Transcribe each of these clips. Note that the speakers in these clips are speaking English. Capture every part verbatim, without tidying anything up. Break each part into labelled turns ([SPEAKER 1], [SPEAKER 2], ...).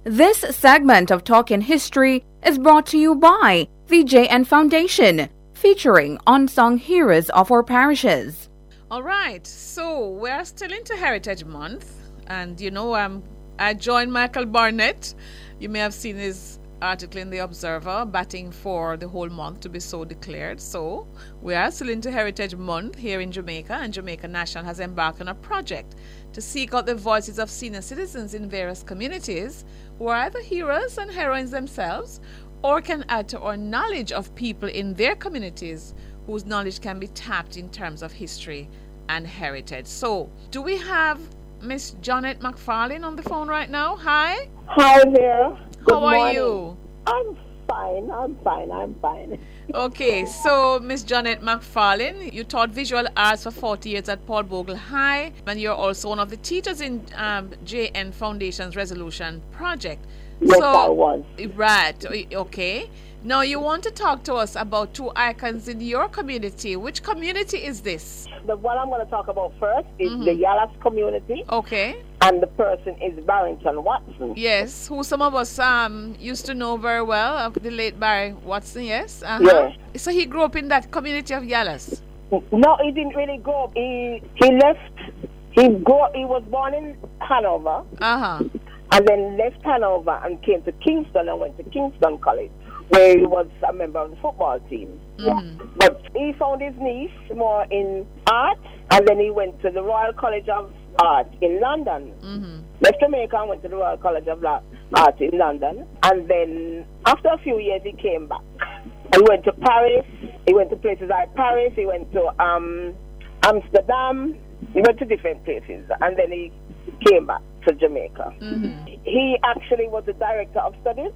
[SPEAKER 1] This segment of Talkin' History is brought to you by the J N Foundation, featuring unsung heroes of our parishes.
[SPEAKER 2] All right, so we're still into Heritage Month, and you know, um, I joined Michael Barnett. You may have seen his article in The Observer, batting for the whole month to be so declared. So we are still into Heritage Month here in Jamaica, and Jamaica National has embarked on a project to seek out the voices of senior citizens in various communities who are either heroes and heroines themselves, or can add to our knowledge of people in their communities whose knowledge can be tapped in terms of history and heritage. So, do we have Miss Janet McFarlane on the phone right now? Hi.
[SPEAKER 3] Hi there. Good
[SPEAKER 2] How are
[SPEAKER 3] morning.
[SPEAKER 2] you?
[SPEAKER 3] I'm fine. I'm fine. I'm fine.
[SPEAKER 2] Okay, so Miss Janet McFarlane, you taught visual arts for forty years at Paul Bogle High, and you're also one of the teachers in um, J N Foundation's Resolution Project.
[SPEAKER 3] Yes,
[SPEAKER 2] so,
[SPEAKER 3] I was.
[SPEAKER 2] Right, okay. Now you want to talk to us about two icons in your community. Which community is this?
[SPEAKER 3] The one I'm going to talk about first is
[SPEAKER 2] Mm-hmm.
[SPEAKER 3] the Yalas community,
[SPEAKER 2] Okay.
[SPEAKER 3] and the person is Barrington Watson.
[SPEAKER 2] Yes, who some of us um used to know very well, uh, the late Barry Watson, yes? Uh-huh.
[SPEAKER 3] Yes.
[SPEAKER 2] So he grew up in that community of Yalas?
[SPEAKER 3] No, he didn't really grow up. He he left. He go. He was born in Hanover,
[SPEAKER 2] Uh-huh.
[SPEAKER 3] and then left Hanover and came to Kingston and went to Kingston College, where he was a member of the football team.
[SPEAKER 2] Mm-hmm.
[SPEAKER 3] But he found his niche more in art, and then he went to the Royal College of Art in London.
[SPEAKER 2] Mm-hmm.
[SPEAKER 3] Left Jamaica and went to the Royal College of Art in London. And then after a few years, he came back. He went to Paris. He went to places like Paris. He went to um, Amsterdam. He went to different places. And then he came back to Jamaica.
[SPEAKER 2] Mm-hmm.
[SPEAKER 3] He actually was the director of studies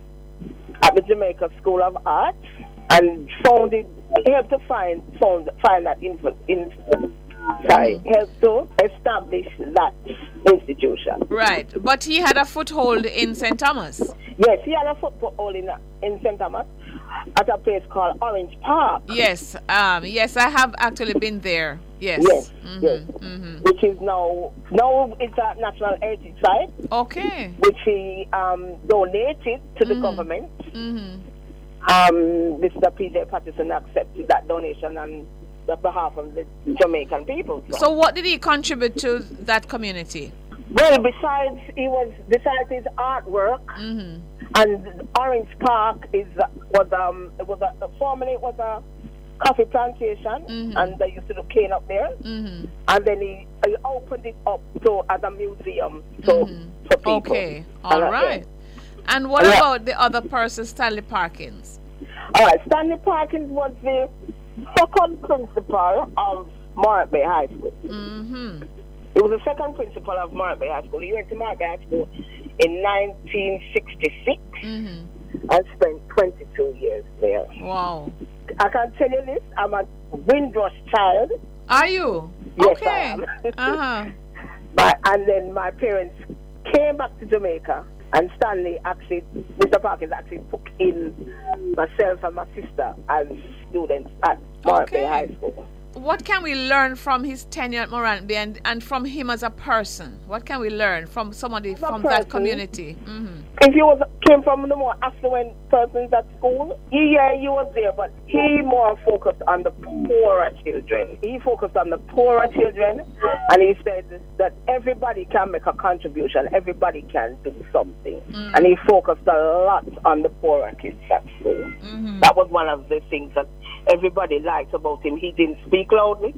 [SPEAKER 3] at the Jamaica School of Art, and found it, helped to find found find that info, in, sorry, helped to establish that institution.
[SPEAKER 2] Right, but he had a foothold in Saint Thomas.
[SPEAKER 3] Yes, he had a foothold in in Saint Thomas at a place called Orange Park.
[SPEAKER 2] Yes, um, yes, I have actually been there. Yes.
[SPEAKER 3] Yes,
[SPEAKER 2] Mm-hmm.
[SPEAKER 3] yes.
[SPEAKER 2] Mm-hmm.
[SPEAKER 3] Which is now now it's a national heritage site,
[SPEAKER 2] Okay.
[SPEAKER 3] which he um, donated to the
[SPEAKER 2] Mhm.
[SPEAKER 3] government.
[SPEAKER 2] Mm-hmm.
[SPEAKER 3] Um, Mister P J Patterson accepted that donation on the behalf of the Jamaican people. So,
[SPEAKER 2] So what did he contribute to that community?
[SPEAKER 3] well, besides he was besides his artwork,
[SPEAKER 2] Mm-hmm.
[SPEAKER 3] and Orange Park is was um it was a formerly it was a coffee plantation,
[SPEAKER 2] Mhm.
[SPEAKER 3] and they used to do cane up there,
[SPEAKER 2] Mm-hmm.
[SPEAKER 3] and then he, he opened it up to as a museum so
[SPEAKER 2] Mhm.
[SPEAKER 3] for people.
[SPEAKER 2] Okay, all
[SPEAKER 3] And, uh,
[SPEAKER 2] right. And what
[SPEAKER 3] Yeah.
[SPEAKER 2] about the other person, Stanley Parkins?
[SPEAKER 3] All right, Stanley Parkins was the second principal of Morant Bay High School.
[SPEAKER 2] Mm-hmm.
[SPEAKER 3] He was the second principal of Morant Bay High School. He went to Morant Bay High School in nineteen sixty-six
[SPEAKER 2] Mm-hmm.
[SPEAKER 3] and spent twenty-two years there.
[SPEAKER 2] Wow.
[SPEAKER 3] I can tell you this, I'm a Windrush child.
[SPEAKER 2] Are you?
[SPEAKER 3] Yes,
[SPEAKER 2] Okay.
[SPEAKER 3] I am.
[SPEAKER 2] Uh-huh.
[SPEAKER 3] But, and then my parents came back to Jamaica, and Stanley actually, Mister Parkins actually took in myself and my sister as students at Morant Bay
[SPEAKER 2] Okay.
[SPEAKER 3] High School.
[SPEAKER 2] What can we learn from his tenure at Morant Bay, and, and from him as a person? What can we learn from somebody
[SPEAKER 3] a
[SPEAKER 2] from that
[SPEAKER 3] person?
[SPEAKER 2] community? Mm-hmm.
[SPEAKER 3] If you was came from the more affluent persons at school, he, yeah, he was there, but he more focused on the poorer children. He focused on the poorer children, and he said that everybody can make a contribution, everybody can do something.
[SPEAKER 2] Mm.
[SPEAKER 3] And he focused a lot on the poorer kids at school.
[SPEAKER 2] Mm-hmm.
[SPEAKER 3] That was one of the things that everybody liked about him. He didn't speak loudly.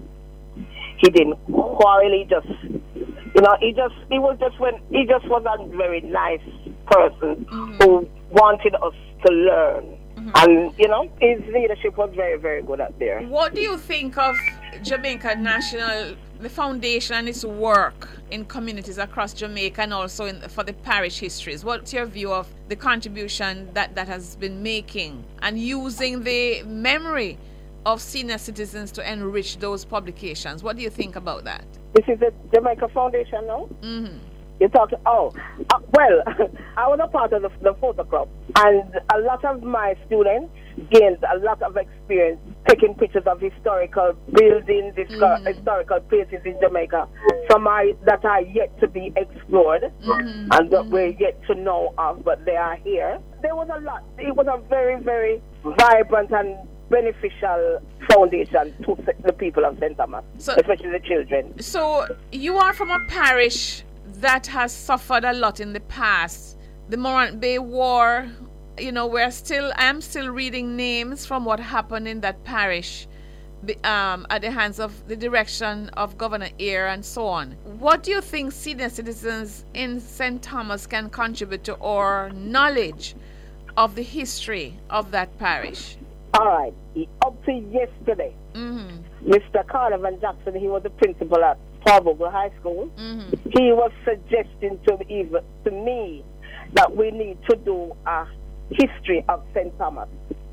[SPEAKER 3] He didn't quarrel. He just, you know, he just, he was just when he just was a very nice person
[SPEAKER 2] Mm-hmm.
[SPEAKER 3] who wanted us to learn.
[SPEAKER 2] Mm-hmm.
[SPEAKER 3] And, you know, his leadership was very, very good out there.
[SPEAKER 2] What do you think of Jamaica National, the foundation and its work in communities across Jamaica and also in, for the parish histories? What's your view of the contribution that that has been making and using the memory of senior citizens to enrich those publications? What do you think about that?
[SPEAKER 3] This is the Jamaica Foundation now?
[SPEAKER 2] Mm-hmm.
[SPEAKER 3] You're talking, oh, uh, well, I was a part of the, the photo club, and a lot of my students gained a lot of experience taking pictures of historical buildings, mm-hmm. historical places in Jamaica, some are, that are yet to be explored mm-hmm. and that mm-hmm. we're yet to know of, but they are here. There was a lot. It was a very, very vibrant and beneficial foundation to the people of Saint Thomas, so, especially the children.
[SPEAKER 2] So you are from a parish that has suffered a lot in the past. The Morant Bay War, you know, we're still, I'm still reading names from what happened in that parish um, at the hands of the direction of Governor Eyre and so on. What do you think senior citizens in Saint Thomas can contribute to our knowledge of the history of that parish?
[SPEAKER 3] All right. Up to yesterday, mm-hmm. Mister Carnavan Jackson, he was the principal at Paul Bogle High School. Mm-hmm. He was suggesting to, even, to me that we need to do a history of Saint Thomas.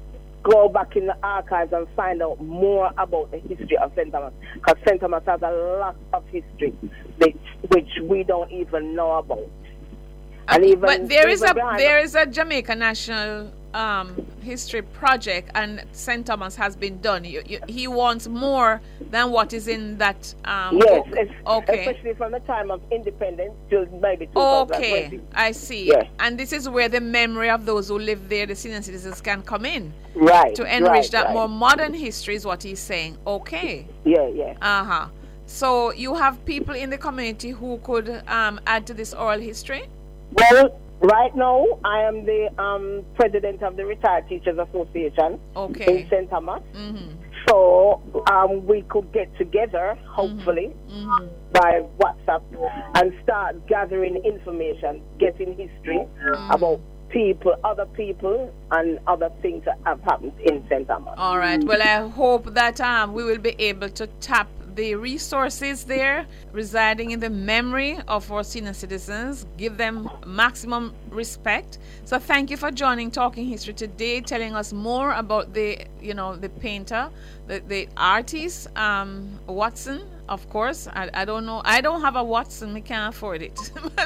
[SPEAKER 3] Go back in the archives and find out more about the history of Saint Thomas. Because Saint Thomas has a lot of history which, which we don't even know about.
[SPEAKER 2] And even, but there is a there is a Jamaica National um, History Project, and Saint Thomas has been done. You, you, he wants more than what is in that um,
[SPEAKER 3] yes,
[SPEAKER 2] book. Okay.
[SPEAKER 3] Especially from the time of independence till maybe two thousand twenty.
[SPEAKER 2] Okay, I see. Yes. And this is where the memory of those who live there, the senior citizens, can come in.
[SPEAKER 3] Right.
[SPEAKER 2] To enrich
[SPEAKER 3] right,
[SPEAKER 2] that
[SPEAKER 3] right.
[SPEAKER 2] more modern history is what he's saying. Okay.
[SPEAKER 3] Yeah, yeah.
[SPEAKER 2] Uh-huh. So you have people in the community who could um, add to this oral history?
[SPEAKER 3] Well, right now, I am the um, president of the Retired Teachers Association
[SPEAKER 2] okay.
[SPEAKER 3] in Saint Thomas.
[SPEAKER 2] Mm-hmm.
[SPEAKER 3] So um, we could get together, hopefully, mm-hmm. by WhatsApp and start gathering information, getting history mm-hmm. about people, other people, and other things that have happened in Saint Thomas.
[SPEAKER 2] All right. Well, I hope that um, we will be able to tap the resources there residing in the memory of our senior citizens, give them maximum respect. So thank you for joining Talking History today, telling us more about the, you know, the painter, the, the artist, um, Watson. Of course, I, I don't know. I don't have a Watson. We can't afford it.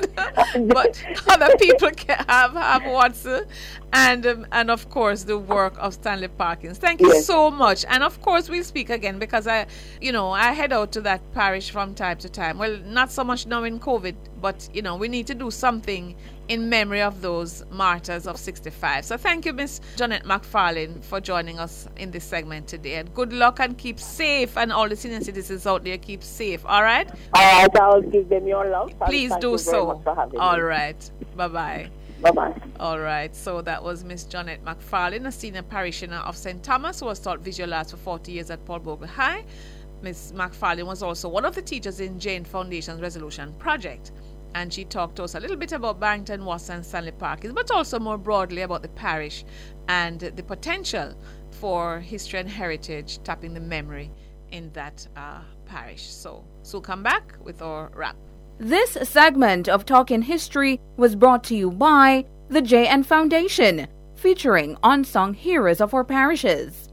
[SPEAKER 2] But other people can have, have Watson. And, um, and of course, the work of Stanley Parkins. Thank you yes. so much. And, of course, we'll speak again because, I, you know, I head out to that parish from time to time. Well, not so much now in COVID, but, you know, we need to do something in memory of those martyrs of sixty-five. So thank you, Miss Janet McFarlane, for joining us in this segment today. And good luck and keep safe. And all the senior citizens out there, keep safe. All right?
[SPEAKER 3] All right. I'll give them your love.
[SPEAKER 2] Please do so. All right. Bye-bye.
[SPEAKER 3] Bye-bye.
[SPEAKER 2] All right. So that was Miss Janet McFarlane, a senior parishioner of Saint Thomas, who has taught visual arts for forty years at Paul Bogle High. Miss McFarlane was also one of the teachers in Jane Foundation's Resolution Project. And she talked to us a little bit about Barrington Watson and Stanley Parkins, but also more broadly about the parish and the potential for history and heritage, tapping the memory in that uh, parish. So, so come back with our wrap.
[SPEAKER 1] This segment of Talkin' History was brought to you by the J N Foundation, featuring unsung heroes of our parishes.